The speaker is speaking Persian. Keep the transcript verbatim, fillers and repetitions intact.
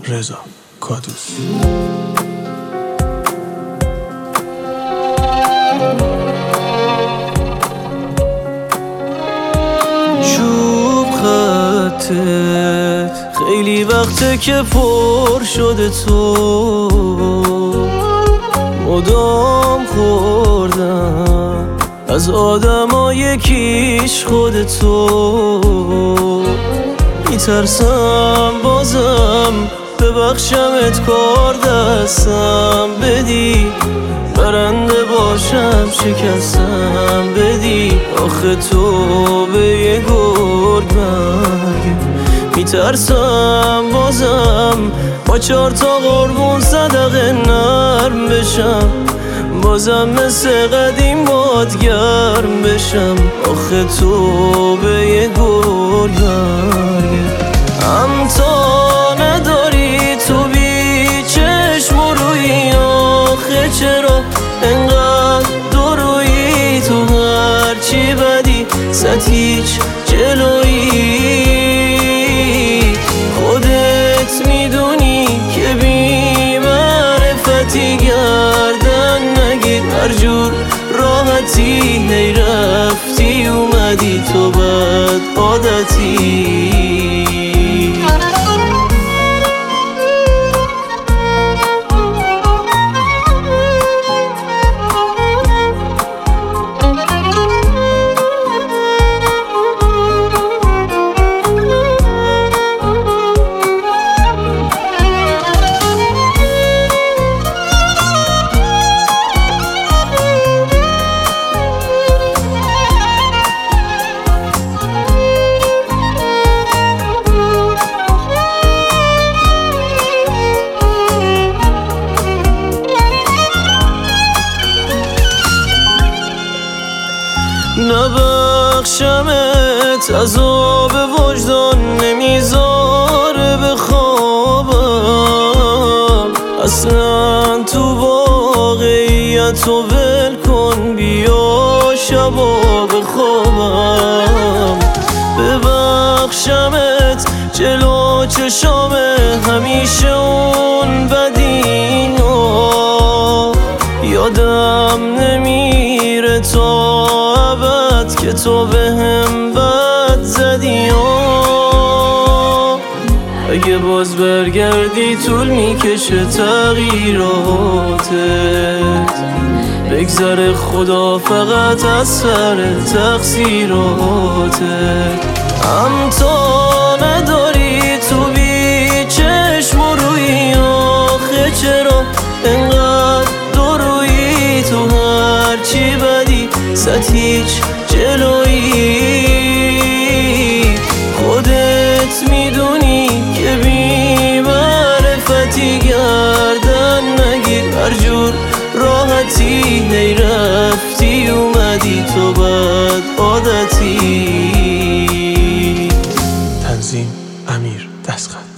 رضا کادوس. چوب خطت خیلی وقته که پر شده، تو مدام خوردم از آدم ها یکیش خودتو. میترسم بازم ببخشمت کار دستم بدی، برنده باشم شکستم بدی. آخه تو به یه گرگ مرگی. میترسم بازم با چهار تا قربون صدقه نرم بشم، بازم مثل قدیم باد گرم بشم. آخه تو به یه گرگ مرگی. هم تا نداری تو بی چشم و روی، آخه چرا انقدر درویی؟ تو هرچی بدی صد هیچ جلویی. خودت میدونی که بی معرفتی گردن نگیر، هر جور راحتی هی رفتی اومدی تو بد عادتی. نبخشمت عذاب وجدان نمیذاره بخوابم، اصلا تو واقعیت و ول کن بیا شبا بخوابم. ببخشمت جلو چشام همیشه اون بدینا، یادم نمیره تا ابد که تو به هم بد زدی. اگه باز برگردی طول میکشه تغییراتت، بگذره خدا فقط از سر تقصیراتت. هم تا نداری تو بی چشم و روی، آخه چرا انقدر درویی؟ تو هرچی بدی صد هیچ جلویی. خودت میدونی که بی معرفتی گردن نگیر، هر جور راحتی هی رفتی اومدی تو بد عادتی. تنظیم امیر دستخط.